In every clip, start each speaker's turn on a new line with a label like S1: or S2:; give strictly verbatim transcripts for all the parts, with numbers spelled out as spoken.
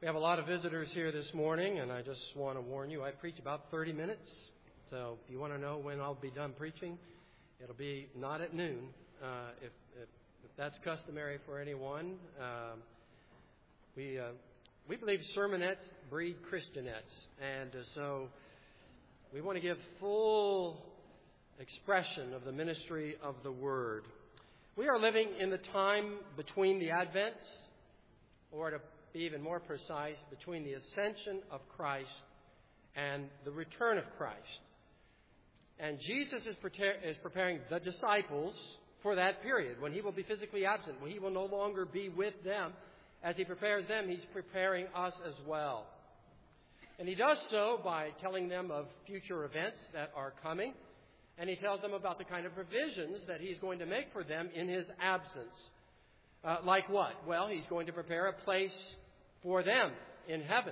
S1: We have a lot of visitors here this morning, and I just want to warn you, I preach about thirty minutes. So if you want to know when I'll be done preaching, it'll be not at noon. Uh, if, if, if that's customary for anyone, um, we uh, we believe sermonettes breed Christianettes, and uh, so we want to give full expression of the ministry of the Word. We are living in the time between the Advents, or to be even more precise, between the ascension of Christ and the return of Christ. And Jesus is, prepar- is preparing the disciples for that period when he will be physically absent, when he will no longer be with them. As he prepares them, he's preparing us as well. And he does so by telling them of future events that are coming. And he tells them about the kind of provisions that he's going to make for them in his absence. Uh, like what? Well, he's going to prepare a place for them in heaven.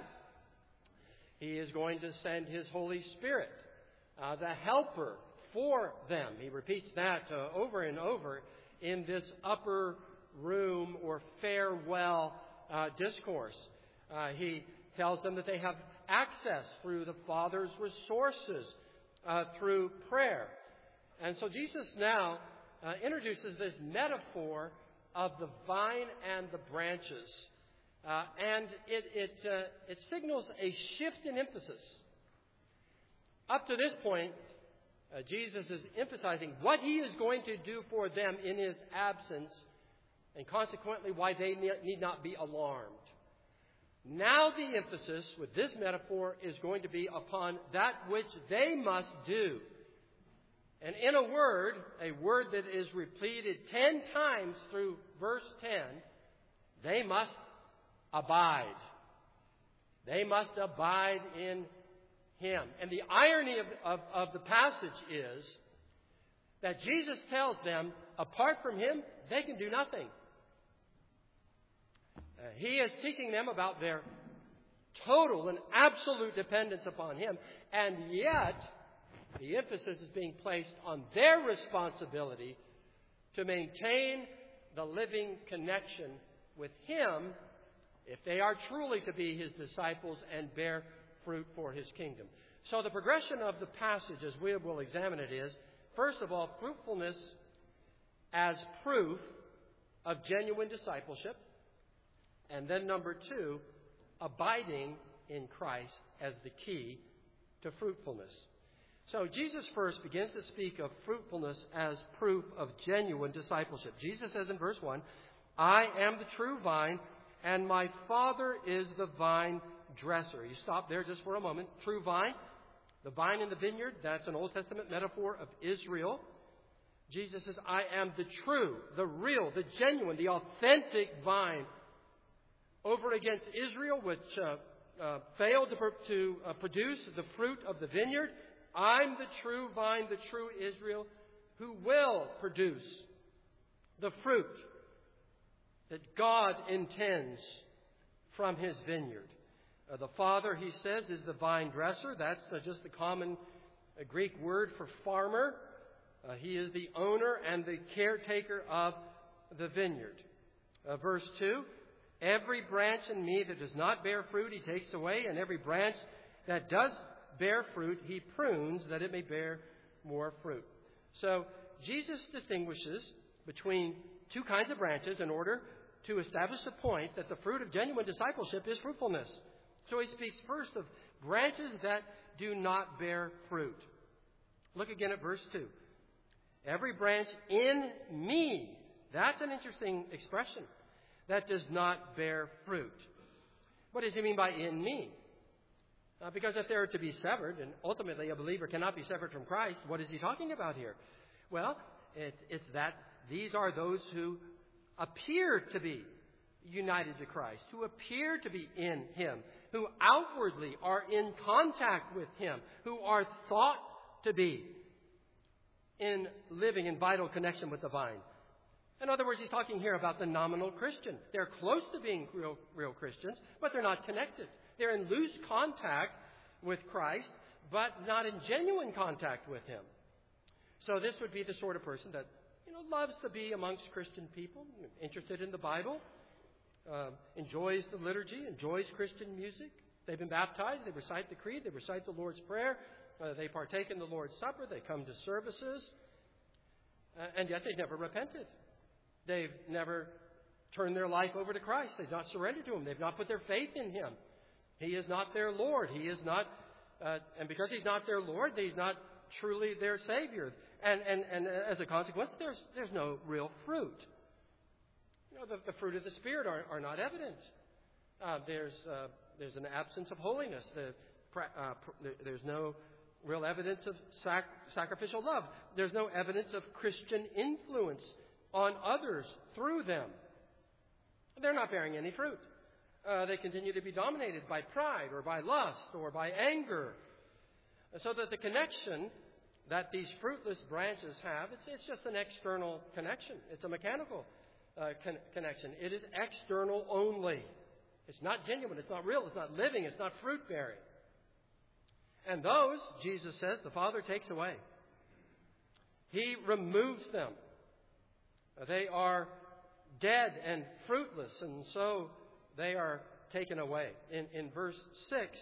S1: He is going to send his Holy Spirit, uh, the helper for them. He repeats that uh, over and over in this upper room or farewell uh, discourse. Uh, he tells them that they have access through the Father's resources, uh, through prayer. And so Jesus now uh, introduces this metaphor of the vine and the branches. Uh, and it, it, uh, it signals a shift in emphasis. Up to this point, uh, Jesus is emphasizing what he is going to do for them in his absence, and consequently why they need not be alarmed. Now the emphasis with this metaphor is going to be upon that which they must do. And in a word, a word that is repeated ten times through verse ten, they must abide. They must abide in him. And the irony of, of, of the passage is that Jesus tells them, apart from him, they can do nothing. Uh, he is teaching them about their total and absolute dependence upon him, and yet the emphasis is being placed on their responsibility to maintain the living connection with him if they are truly to be his disciples and bear fruit for his kingdom. So the progression of the passage, as we will examine it, is, first of all, fruitfulness as proof of genuine discipleship. And then number two, abiding in Christ as the key to fruitfulness. So Jesus first begins to speak of fruitfulness as proof of genuine discipleship. Jesus says in verse one, I am the true vine, and my Father is the vine dresser. You stop there just for a moment. True vine, the vine in the vineyard, that's an Old Testament metaphor of Israel. Jesus says, I am the true, the real, the genuine, the authentic vine. Over against Israel, which uh, uh, failed to, pr- to uh, produce the fruit of the vineyard, I'm the true vine, the true Israel, who will produce the fruit that God intends from his vineyard. Uh, the Father, he says, is the vine dresser. That's uh, just the common uh, Greek word for farmer. Uh, he is the owner and the caretaker of the vineyard. Uh, verse two, every branch in me that does not bear fruit, he takes away, and every branch that does bear fruit, he prunes that it may bear more fruit. So Jesus distinguishes between two kinds of branches in order to establish the point that the fruit of genuine discipleship is fruitfulness. So he speaks first of branches that do not bear fruit. Look again at verse two. Every branch in me, that's an interesting expression, that does not bear fruit. What does he mean by in me? Uh, because if they are to be severed, and ultimately a believer cannot be severed from Christ, what is he talking about here? Well, it, it's that these are those who appear to be united to Christ, who appear to be in him, who outwardly are in contact with him, who are thought to be in living in vital connection with the vine. In other words, he's talking here about the nominal Christian. They're close to being real, real Christians, but they're not connected. They're in loose contact with Christ, but not in genuine contact with him. So this would be the sort of person that, you know, loves to be amongst Christian people, interested in the Bible, uh, enjoys the liturgy, enjoys Christian music. They've been baptized. They recite the creed. They recite the Lord's Prayer. Uh, they partake in the Lord's Supper. They come to services. Uh, and yet they've never repented. They've never turned their life over to Christ. They've not surrendered to Him. They've not put their faith in Him. He is not their Lord. He is not, uh, and because He's not their Lord, He's not truly their Savior. And, and, and as a consequence, there's, there's no real fruit. You know, the, the fruit of the Spirit are, are not evident. Uh, there's, uh, there's an absence of holiness. The, uh, there's no real evidence of sac- sacrificial love. There's no evidence of Christian influence on others through them. They're not bearing any fruit. Uh, they continue to be dominated by pride or by lust or by anger. So that the connection that these fruitless branches have, it's, it's just an external connection. It's a mechanical uh, con- connection. It is external only. It's not genuine. It's not real. It's not living. It's not fruit-bearing. And those, Jesus says, the Father takes away. He removes them. They are dead and fruitless, and so they are taken away. In, in verse six,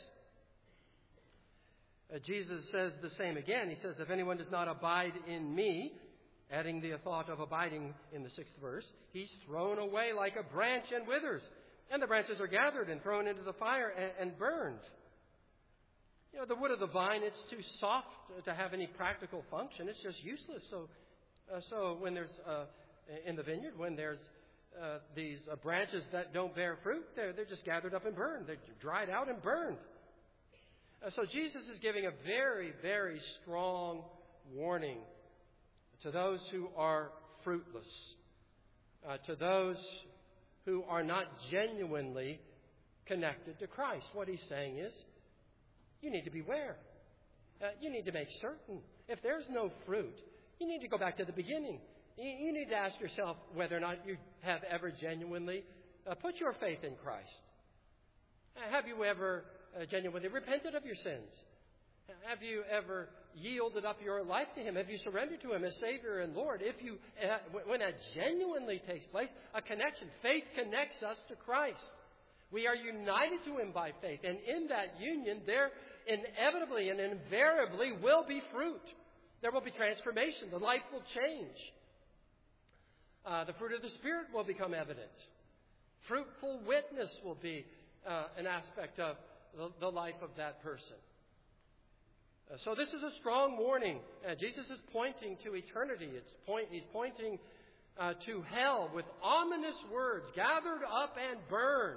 S1: uh, Jesus says the same again. He says, if anyone does not abide in me, adding the thought of abiding in the sixth verse, he's thrown away like a branch and withers. And the branches are gathered and thrown into the fire and, and burned. You know, the wood of the vine, it's too soft to have any practical function. It's just useless. So, uh, so when there's, uh, in the vineyard, when there's uh, these uh, branches that don't bear fruit, they're, they're just gathered up and burned. They're dried out and burned. Uh, so Jesus is giving a very, very strong warning to those who are fruitless, uh, to those who are not genuinely connected to Christ. What he's saying is, you need to beware. Uh, you need to make certain. If there's no fruit, you need to go back to the beginning. You, you need to ask yourself whether or not you have ever genuinely uh, put your faith in Christ. Uh, have you ever uh, genuinely repented of your sins? Have you ever yielded up your life to Him? Have you surrendered to Him as Savior and Lord? If you, uh, when that genuinely takes place, a connection, faith connects us to Christ. We are united to Him by faith, and in that union, there inevitably and invariably will be fruit. There will be transformation. The life will change. Uh, the fruit of the Spirit will become evident. Fruitful witness will be uh, an aspect of the, the life of that person. Uh, so this is a strong warning. Uh, Jesus is pointing to eternity. It's point, he's pointing uh, to hell with ominous words, gathered up and burned.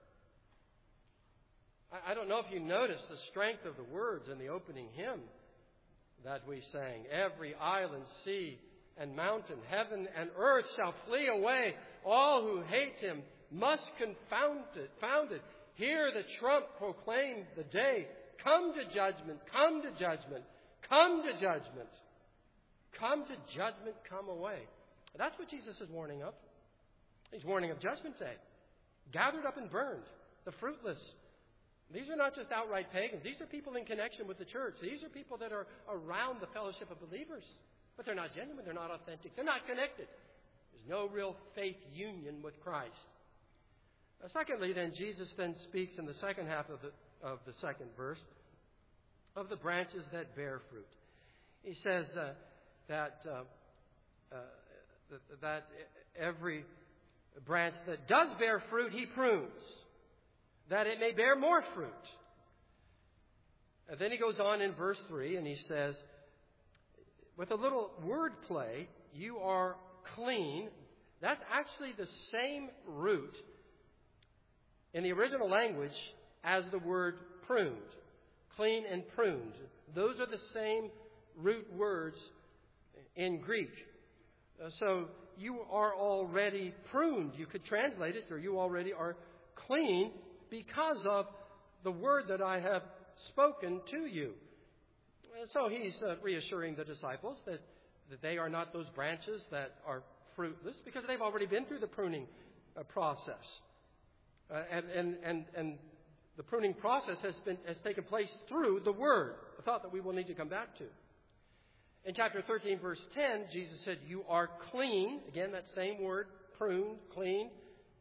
S1: I don't know if you noticed the strength of the words in the opening hymn that we sang. Every island, sea, and mountain, heaven and earth shall flee away. All who hate Him must confound it. Found it. Hear the trump proclaim the day. Come to judgment. Come to judgment. Come to judgment. Come to judgment. Come away. That's what Jesus is warning of. He's warning of Judgment Day. Gathered up and burned. The fruitless. These are not just outright pagans. These are people in connection with the church. These are people that are around the fellowship of believers. But they're not genuine. They're not authentic. They're not connected. There's no real faith union with Christ. Uh, secondly, then, Jesus then speaks in the second half of the, of the second verse of the branches that bear fruit. He says uh, that, uh, uh, that every branch that does bear fruit, He prunes, that it may bear more fruit. And then he goes on in verse three and he says, with a little word play, you are clean. That's actually the same root in the original language as the word pruned. Clean and pruned. Those are the same root words in Greek. Uh, so you are already pruned. You could translate it, or you already are clean because of the word that I have spoken to you. So he's uh, reassuring the disciples that, that they are not those branches that are fruitless because they've already been through the pruning uh, process. Uh, and, and, and, and the pruning process has, been, has taken place through the Word, a thought that we will need to come back to. In chapter thirteen, verse ten, Jesus said, you are clean. Again, that same word, pruned, clean.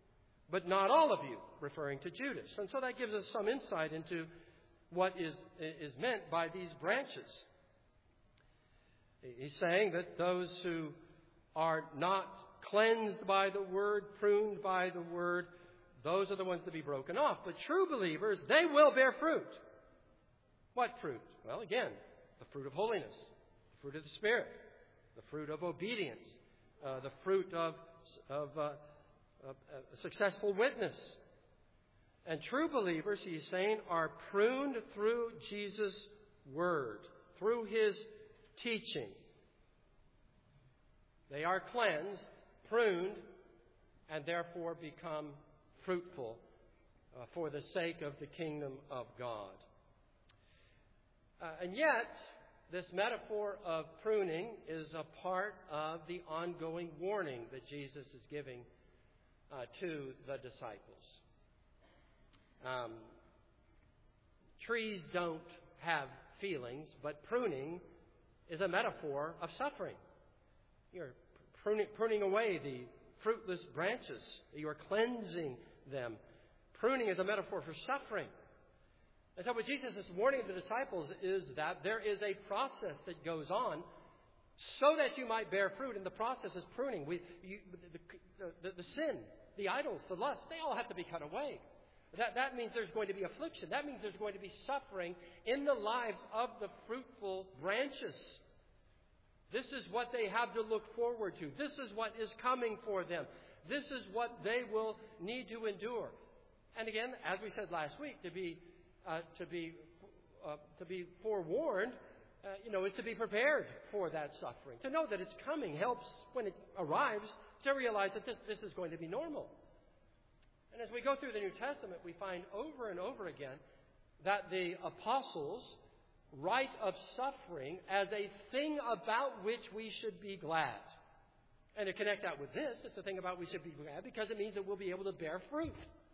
S1: but not all of you, referring to Judas. And so that gives us some insight into what is, is meant by these branches. He's saying that those who are not cleansed by the Word, pruned by the Word, those are the ones to be broken off. But true believers, they will bear fruit. What fruit? Well, again, the fruit of holiness, the fruit of the Spirit, the fruit of obedience, uh, the fruit of, of uh, a successful witness. And true believers, he's saying, are pruned through Jesus' Word, through His teaching. They are cleansed, pruned, and therefore become fruitful uh, for the sake of the kingdom of God. Uh, and yet, this metaphor of pruning is a part of the ongoing warning that Jesus is giving uh, to the disciples. Um, trees don't have feelings, but pruning is a metaphor of suffering. You're pruning, pruning away the fruitless branches. You are cleansing them. Pruning is a metaphor for suffering. And so what Jesus is warning the disciples is that there is a process that goes on so that you might bear fruit. And the process is pruning. We, you, the, the, the sin, the idols, the lust, they all have to be cut away. That, that means there's going to be affliction. That means there's going to be suffering in the lives of the fruitful branches. This is what they have to look forward to. This is what is coming for them. This is what they will need to endure. And again, as we said last week, to be uh, to be uh, to be forewarned, uh, you know, is to be prepared for that suffering. To know that it's coming helps when it arrives to realize that this this is going to be normal. And as we go through the New Testament, we find over and over again that the apostles write of suffering as a thing about which we should be glad. And to connect that with this, it's a thing about we should be glad because it means that we'll be able to bear fruit.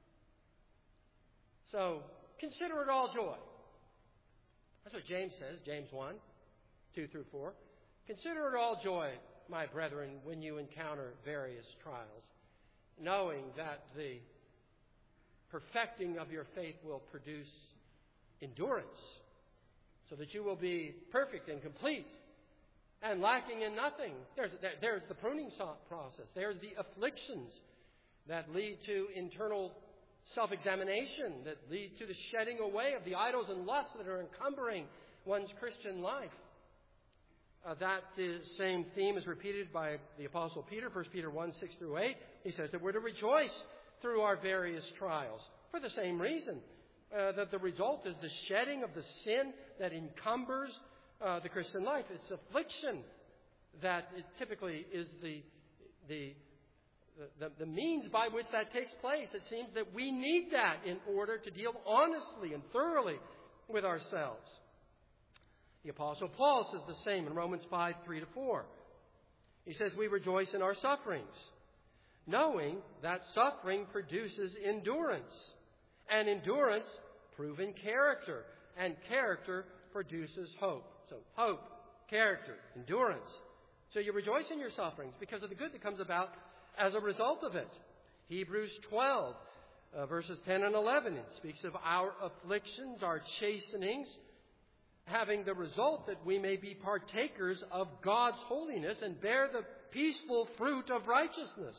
S1: So, consider it all joy. That's what James says, James one, two through four. Consider it all joy, my brethren, when you encounter various trials, knowing that the perfecting of your faith will produce endurance, so that you will be perfect and complete and lacking in nothing. There's, there's the pruning process. There's the afflictions that lead to internal self-examination, that lead to the shedding away of the idols and lusts that are encumbering one's Christian life. Uh, that is, same theme is repeated by the Apostle Peter, First Peter one, six through eight. He says that we're to rejoice through our various trials for the same reason. Uh, that the result is the shedding of the sin that encumbers uh, the Christian life. It's affliction that it typically is the, the the the means by which that takes place. It seems that we need that in order to deal honestly and thoroughly with ourselves. The Apostle Paul says the same in Romans five, three to four. He says, we rejoice in our sufferings, knowing that suffering produces endurance, and endurance proven character, and character produces hope. So hope, character, endurance. So you rejoice in your sufferings because of the good that comes about as a result of it. Hebrews twelve, uh, verses ten and eleven, it speaks of our afflictions, our chastenings, having the result that we may be partakers of God's holiness and bear the peaceful fruit of righteousness.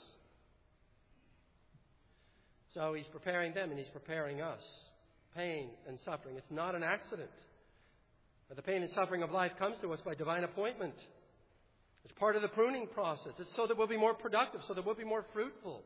S1: So he's preparing them and he's preparing us. Pain and suffering. It's not an accident. But the pain and suffering of life comes to us by divine appointment. It's part of the pruning process. It's so that we'll be more productive, so that we'll be more fruitful.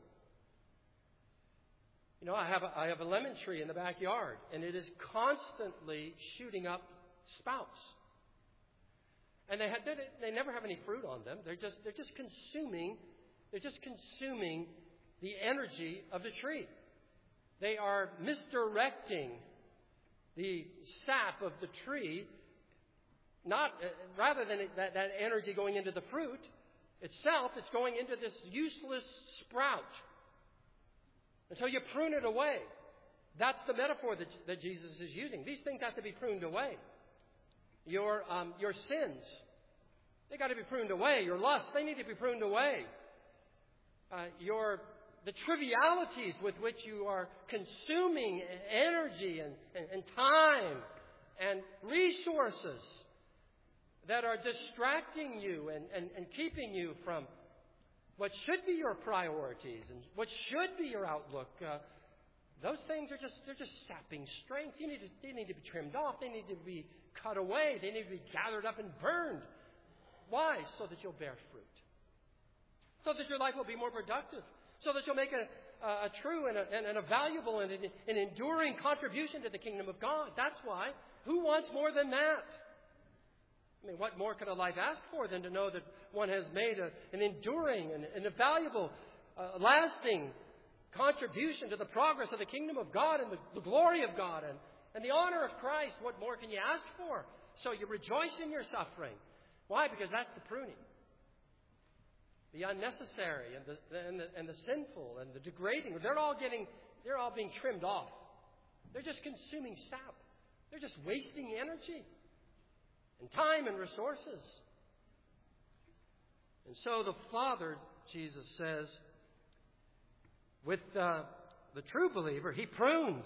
S1: You know, I have a, I have a lemon tree in the backyard, and it is constantly shooting up spouts. And they have, they never have any fruit on them. They're just they're just consuming they're just consuming the energy of the tree. They are misdirecting the sap of the tree, not uh, rather than it, that, that energy going into the fruit itself, it's going into this useless sprout. And so you prune it away. That's the metaphor that, that Jesus is using. These things have to be pruned away. Your um, your sins, they got to be pruned away. Your lusts, they need to be pruned away. Uh, your the trivialities with which you are consuming energy and, and, and time and resources that are distracting you and, and, and keeping you from what should be your priorities and what should be your outlook. Uh, those things are just, they're just sapping strength. You need to, they need to be trimmed off. They need to be cut away. They need to be gathered up and burned. Why? So that you'll bear fruit. So that your life will be more productive. So that you'll make a, a true and a, and a valuable and an enduring contribution to the kingdom of God. That's why. Who wants more than that? I mean, what more could a life ask for than to know that one has made a, an enduring and, and a valuable, uh, lasting contribution to the progress of the kingdom of God and the, the glory of God and, and the honor of Christ? What more can you ask for? So you rejoice in your suffering. Why? Because that's the pruning. The unnecessary and the, and the, and the sinful and the degrading, they're all getting, they're all being trimmed off. They're just consuming sap. They're just wasting energy and time and resources. And so the Father, Jesus says, with uh, the true believer, He prunes.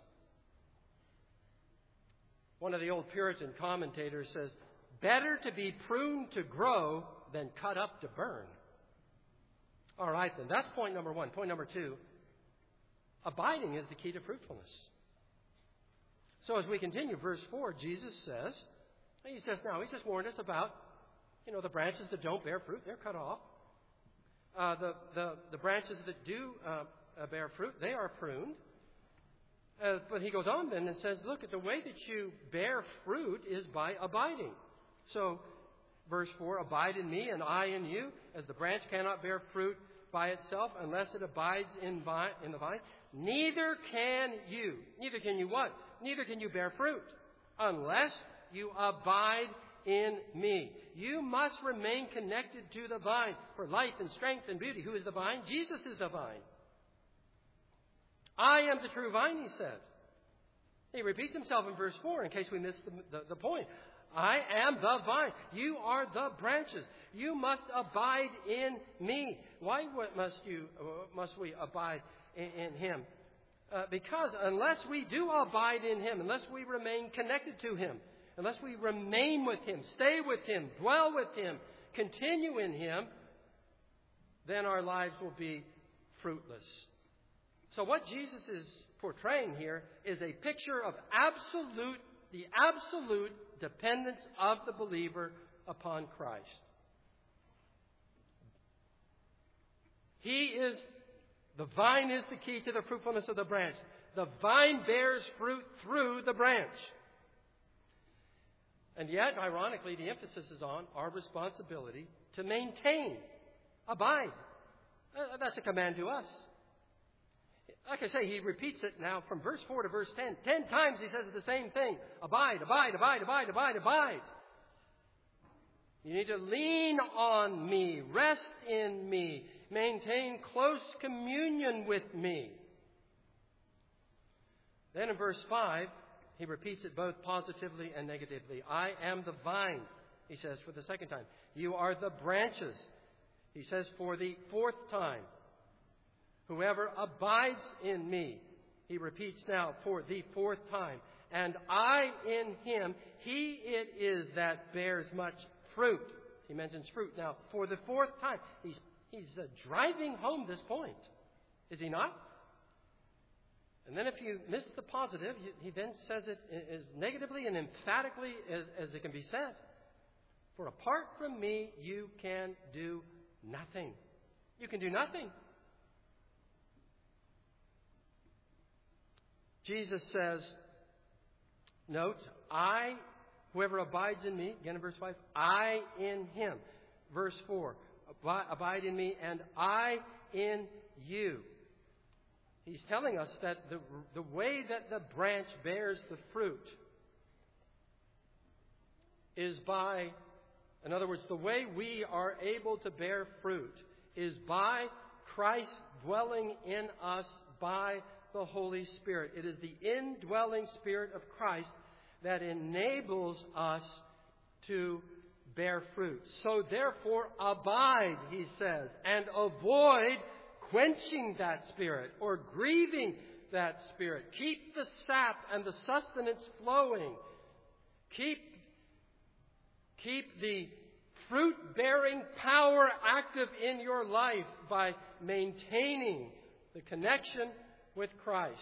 S1: One of the old Puritan commentators says, better to be pruned to grow than cut up to burn. All right, then. That's point number one. Point number two, abiding is the key to fruitfulness. So as we continue, verse four, Jesus says, He says now, He's just warned us about, you know, the branches that don't bear fruit, they're cut off. Uh, the, the, the branches that do uh, uh, bear fruit, they are pruned. Uh, but He goes on then and says, look, at the way that you bear fruit is by abiding. So, verse four, abide in me and I in you, as the branch cannot bear fruit by itself unless it abides in, vine, in the vine. Neither can you. Neither can you what? Neither can you bear fruit unless you abide in me. You must remain connected to the vine for life and strength and beauty. Who is the vine? Jesus is the vine. I am the true vine, He said. He repeats Himself in verse four in case we miss the, the, the point. I am the vine. You are the branches. You must abide in me. Why must you? Must we abide in, in Him? Uh, because unless we do abide in Him, unless we remain connected to Him, unless we remain with Him, stay with Him, dwell with Him, continue in Him, then our lives will be fruitless. So what Jesus is portraying here is a picture of absolute, the absolute dependence of the believer upon Christ. He is, the vine is the key to the fruitfulness of the branch. The vine bears fruit through the branch. And yet, ironically, the emphasis is on our responsibility to maintain, abide. Uh, that's a command to us. Like I say, He repeats it now from verse four to verse ten. Ten times He says the same thing. Abide, abide, abide, abide, abide, abide. You need to lean on me, rest in me, maintain close communion with me. Then in verse five, He repeats it both positively and negatively. I am the vine, He says for the second time. You are the branches, He says for the fourth time. Whoever abides in me, He repeats now for the fourth time. And I in Him, He it is that bears much fruit. He mentions fruit now for the fourth time. He's, he's uh, driving home this point, is he not? And then if you miss the positive, He then says it as negatively and emphatically as, as it can be said. For apart from me, you can do nothing. You can do nothing. Jesus says, note, I, whoever abides in me, again in verse five, I in Him. Verse four, abide in me and I in you. He's telling us that the, the way that the branch bears the fruit is by, in other words, the way we are able to bear fruit is by Christ dwelling in us by the Holy Spirit. It is the indwelling Spirit of Christ that enables us to bear fruit. So therefore, abide, He says, and avoid quenching that Spirit or grieving that Spirit. Keep the sap and the sustenance flowing. Keep, keep the fruit-bearing power active in your life by maintaining the connection with Christ.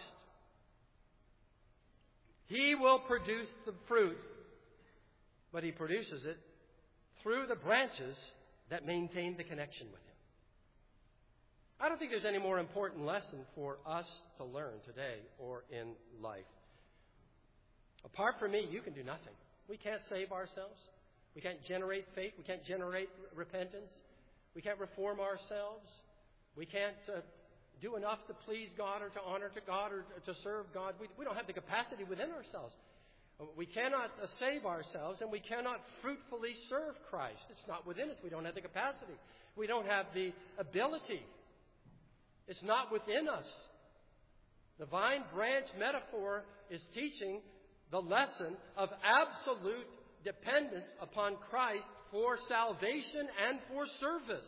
S1: He will produce the fruit, but He produces it through the branches that maintain the connection with Him. I don't think there's any more important lesson for us to learn today or in life. Apart from me, you can do nothing. We can't save ourselves. We can't generate faith. We can't generate repentance. We can't reform ourselves. We can't uh, do enough to please God or to honor to God or to serve God. We, we don't have the capacity within ourselves. We cannot uh, save ourselves, and we cannot fruitfully serve Christ. It's not within us. We don't have the capacity. We don't have the ability. It's not within us. The vine branch metaphor is teaching the lesson of absolute dependence upon Christ for salvation and for service.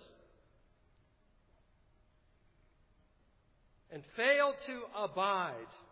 S1: And fail to abide,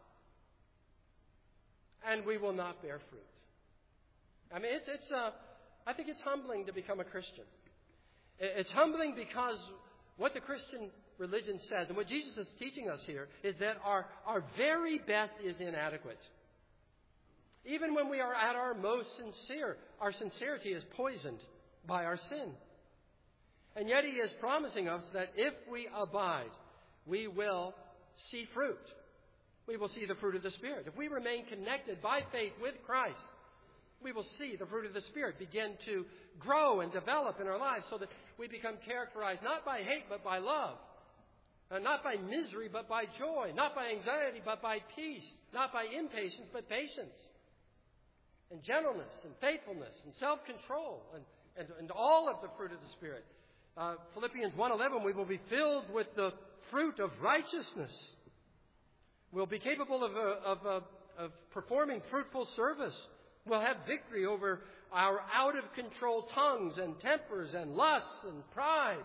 S1: and we will not bear fruit. I mean, it's, it's uh, I think it's humbling to become a Christian. It's humbling because what the Christian religion says, and what Jesus is teaching us here, is that our, our very best is inadequate. Even when we are at our most sincere, our sincerity is poisoned by our sin. And yet He is promising us that if we abide, we will see fruit. We will see the fruit of the Spirit. If we remain connected by faith with Christ, we will see the fruit of the Spirit begin to grow and develop in our lives so that we become characterized not by hate but by love. Uh, not by misery but by joy. Not by anxiety but by peace. Not by impatience but patience. And gentleness and faithfulness and self-control and, and, and all of the fruit of the Spirit. Uh, Philippians one eleven, we will be filled with the fruit of righteousness. We'll be capable of, uh, of, uh, of performing fruitful service. We'll have victory over our out-of-control tongues and tempers and lusts and pride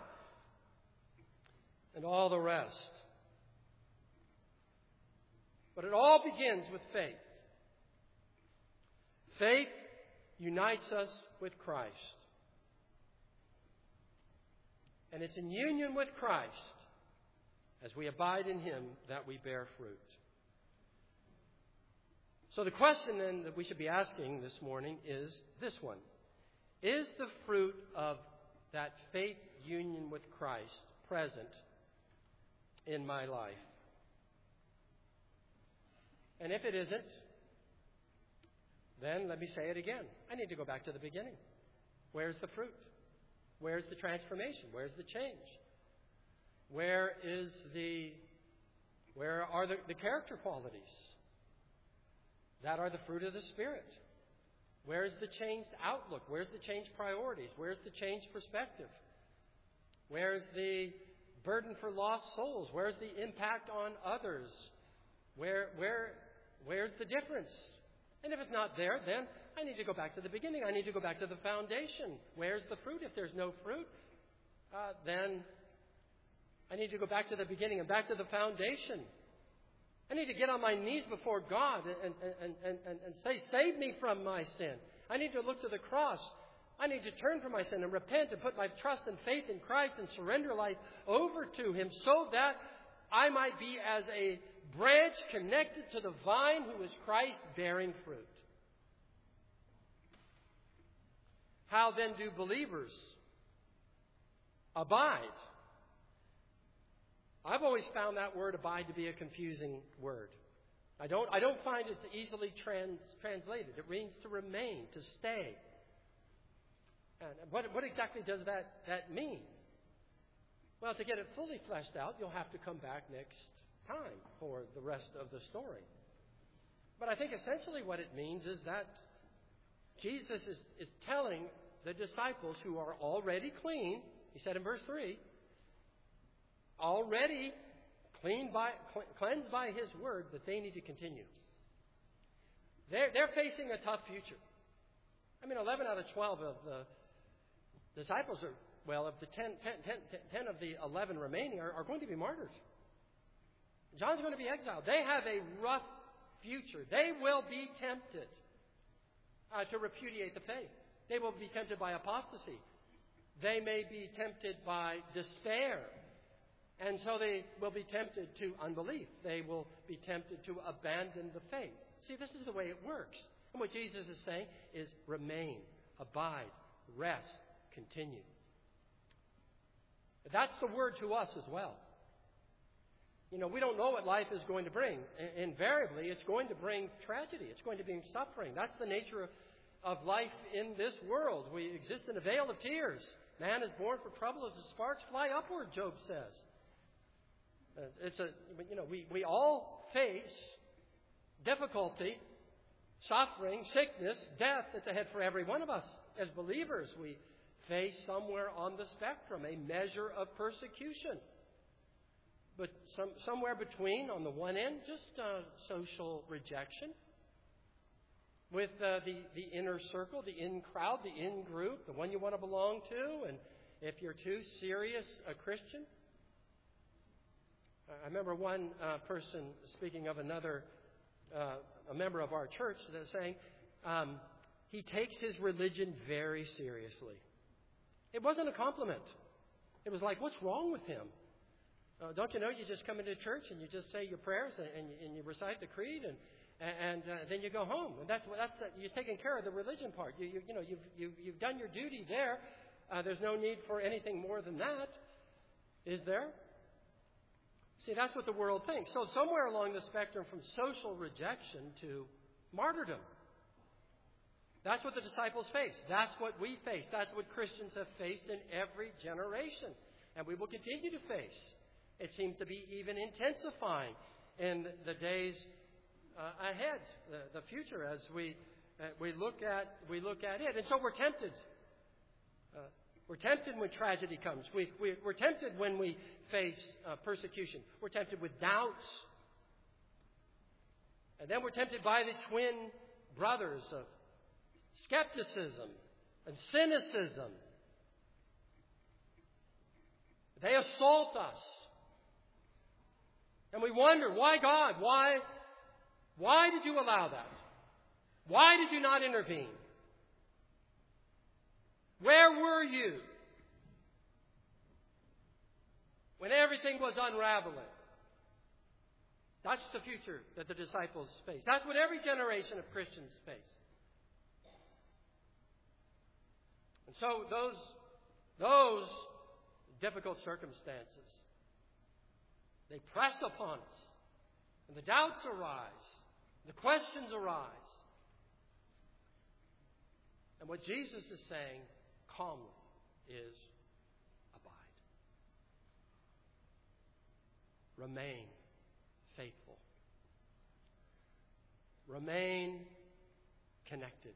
S1: and all the rest. But it all begins with faith. Faith unites us with Christ. And it's in union with Christ, as we abide in Him, that we bear fruit. So the question then that we should be asking this morning is this one. Is the fruit of that faith union with Christ present in my life? And if it isn't, then let me say it again. I need to go back to the beginning. Where's the fruit? Where's the transformation? Where's the change? Where is the, where are the, the character qualities that are the fruit of the Spirit? Where's the changed outlook? Where's the changed priorities? Where's the changed perspective? Where's the burden for lost souls? Where's the impact on others? Where, where, where's the difference? And if it's not there, then I need to go back to the beginning. I need to go back to the foundation. Where's the fruit? If there's no fruit, uh, then I need to go back to the beginning and back to the foundation. I need to get on my knees before God and, and, and, and, and say, save me from my sin. I need to look to the cross. I need to turn from my sin and repent and put my trust and faith in Christ and surrender life over to Him so that I might be as a branch connected to the vine who is Christ, bearing fruit. How then do believers abide? I've always found that word abide to be a confusing word. I don't, I don't find it easily trans, translated. It means to remain, to stay. And what, what exactly does that, that mean? Well, to get it fully fleshed out, you'll have to come back next time for the rest of the story. But I think essentially what it means is that Jesus is, is telling the disciples who are already clean, He said in verse three, already cleaned by, cleansed by His word, that they need to continue. They're, they're facing a tough future. I mean, eleven out of twelve of the disciples are well, of the ten, ten, ten, ten of the eleven remaining are, are going to be martyred. John's going to be exiled. They have a rough future. They will be tempted uh, to repudiate the faith. They will be tempted by apostasy. They may be tempted by despair. And so they will be tempted to unbelief. They will be tempted to abandon the faith. See, this is the way it works. And what Jesus is saying is remain, abide, rest, continue. That's the word to us as well. You know, we don't know what life is going to bring. Invariably, it's going to bring tragedy. It's going to bring suffering. That's the nature of, of life in this world. We exist in a vale of tears. Man is born for trouble as the sparks fly upward, Job says. Uh, it's a, you know, we, we all face difficulty, suffering, sickness, death that's ahead for every one of us. As believers, we face somewhere on the spectrum a measure of persecution. But some, somewhere between, on the one end, just uh, social rejection with uh, the, the inner circle, the in crowd, the in group, the one you want to belong to. And if you're too serious a Christian, I remember one uh, person speaking of another, uh, a member of our church, saying um, he takes his religion very seriously. It wasn't a compliment. It was like, what's wrong with him? Uh, don't you know you just come into church and you just say your prayers and, and, you, and you recite the creed and and uh, then you go home. And that's that's the, you're taking care of the religion part. You you, you know you've you've you've done your duty there. Uh, there's no need for anything more than that, is there? See, that's what the world thinks. So somewhere along the spectrum from social rejection to martyrdom. That's what the disciples faced. That's what we face. That's what Christians have faced in every generation. And we will continue to face. It seems to be even intensifying in the days uh, ahead, the, the future, as we uh, we look at we look at it. And so we're tempted. Uh, we're tempted when tragedy comes. We, we, we're tempted when we face uh, persecution. We're tempted with doubts. And then we're tempted by the twin brothers of skepticism and cynicism. They assault us. And we wonder, why God? Why, why did you allow that? Why did you not intervene? Where were you when everything was unraveling? That's the future that the disciples face. That's what every generation of Christians face. And so those, those difficult circumstances, they press upon us. And the doubts arise. The questions arise. And what Jesus is saying calmly is abide. Remain faithful. Remain connected.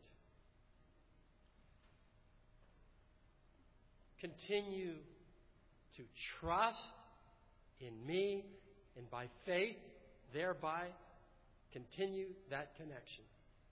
S1: Continue to trust in me, and by faith, thereby continue that connection.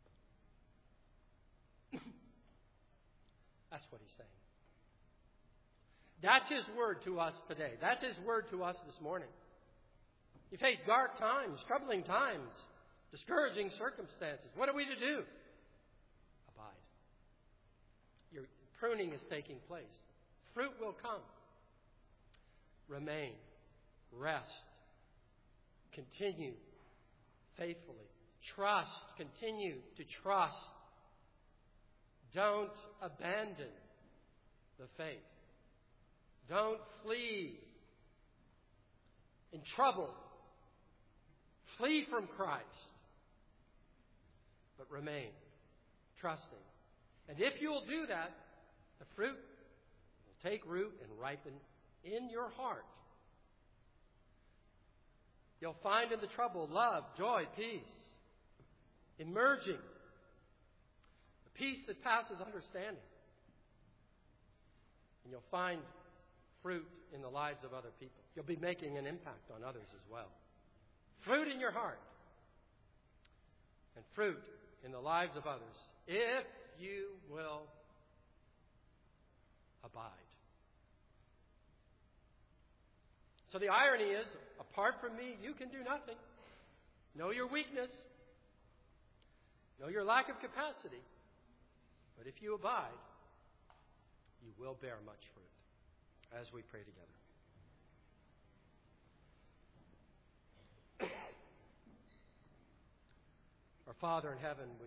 S1: That's what he's saying. That's his word to us today. That's his word to us this morning. You face dark times, troubling times, discouraging circumstances. What are we to do? Abide. Your pruning is taking place. Fruit will come. Remain. Rest. Continue faithfully. Trust. Continue to trust. Don't abandon the faith. Don't flee in trouble. Flee from Christ. But remain trusting. And if you'll do that, the fruit will take root and ripen in your heart. You'll find in the trouble love, joy, peace, emerging. The peace that passes understanding. And you'll find fruit in the lives of other people. You'll be making an impact on others as well. Fruit in your heart. And fruit in the lives of others. If you will abide. So the irony is, apart from me, you can do nothing. Know your weakness. Know your lack of capacity. But if you abide, you will bear much fruit. As we pray together. Our Father in heaven, we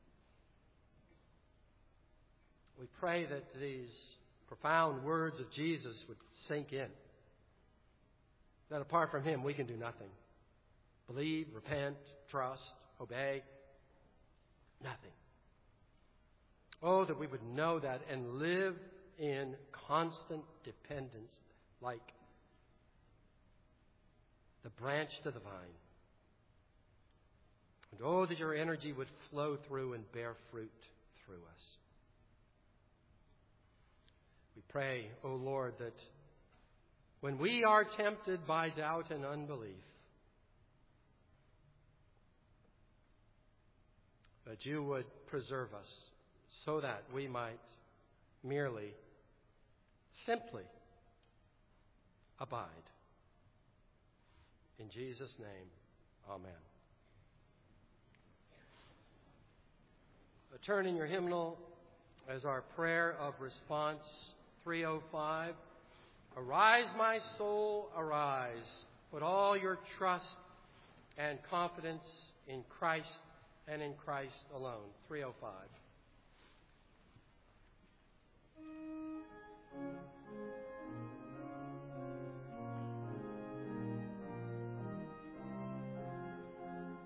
S1: we pray that these profound words of Jesus would sink in. That apart from Him, we can do nothing. Believe, repent, trust, obey. Nothing. Oh, that we would know that and live in constant dependence like the branch to the vine. And oh, that your energy would flow through and bear fruit through us. We pray, O Lord, that when we are tempted by doubt and unbelief, that you would preserve us so that we might merely, simply abide. In Jesus' name, amen. Turn in your hymnal as our prayer of response, three oh five. Arise, my soul, arise. Put all your trust and confidence in Christ and in Christ alone. three oh five.